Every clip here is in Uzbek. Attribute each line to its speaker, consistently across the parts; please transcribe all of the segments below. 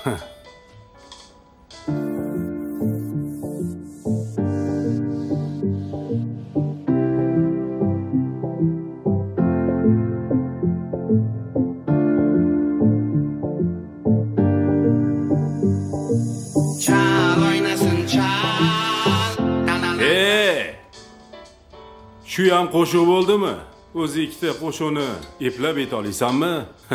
Speaker 1: Shu ham qo'shuv bo'ldimi? O'zi ikkita qo'shuvni eplab ayta olasanmi?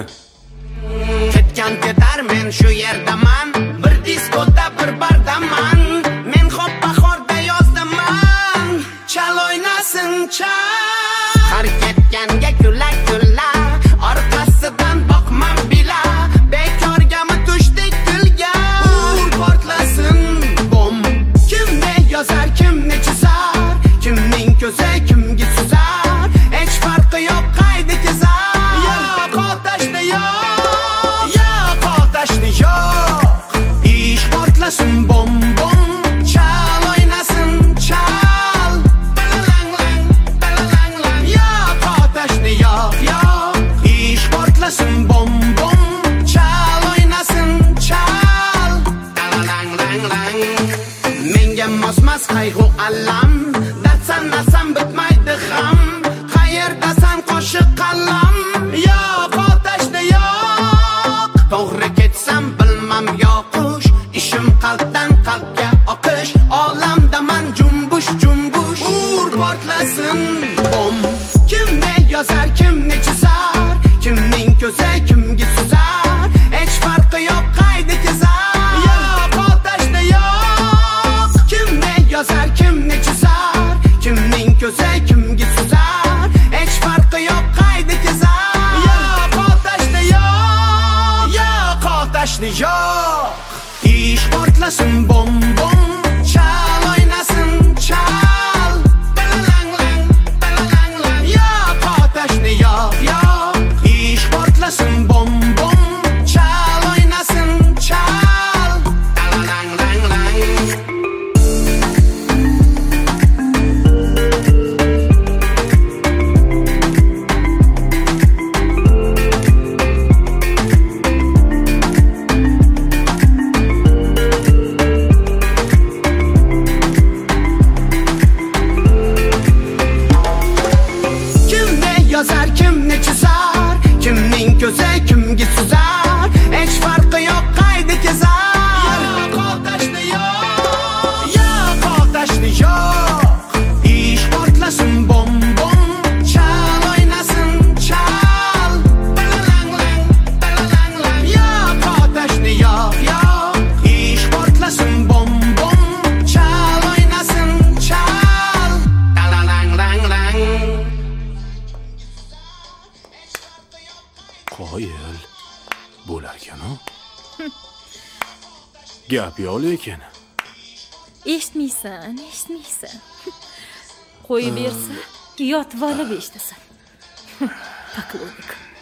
Speaker 2: Ketgan ketar men shu yerdaman, bir diskoda bir bardaman. Men xo'p bahorda yozdaman, chal o'ynasin chal. Har ketganga kulak kullar, orqasidan boqmam bila. Bekorgami tushdik kulga, ur portlasin bom. Kimni yozar, kimni chizar, kimning ko'zi kimga suzar, hech farqi yo'q qayda kezar. Yo'q otashni yo'q, yo'q otashni yo'q. Ish portlasin bom bom, chal o'ynasin chal. Lang lang lang lang, yo'q otashni yo'q yo'q. Ish portlasin bom bom, chal o'ynasin chal. Lang lang lang, menga mosmas qayg'u alam. Nasam bitmaydi ham, qayerdasan qo'shiq qalam. Yo'q otashni yo'q, to'g'ri ketsam bilmam yoqish. Ishim qalbdan qalbga oqish, olamdaman jumbush jumbush. Ur portlasin bom. Kimni yozar, kimni chizar, kimning ko'zi kimga suzar, hech farqi yo'q qayda kezar. Yo'q otashni yo'q, kimni yozar, kimni chizar, kimning ko'zi kimga suzar, hech farqi yo'q qayda kezar. Yo'q otashni yo'q, yo'q otashni yo'q. Ish portlasin bom bom, chal o'ynasin chal. Lang lang lang lang, yo'q otashni yo'q yo'q. Ish portlasin bom bom, chal o'ynasin chal. Lang lang lang. Yozar, kimni chizar, kimning ko'zi kimga suzar, hech farqi yo'q qayda kezar. Yo'q otashni yo'q, yo'q otashni yo'q. Ish portlasin bom bom, chal o'ynasin chal. Lang lang lang lang, yo'q otashni yo'q yo'q. Ish portlasin bom bom, chal o'ynasin chal. Lang lang lang.
Speaker 1: Qoyil bo'lar ekan-ku. Gap yo'q lekin.
Speaker 3: Eshitmaysan. Qo'yib bersa, yotib olib eshitasan. Paqlonik.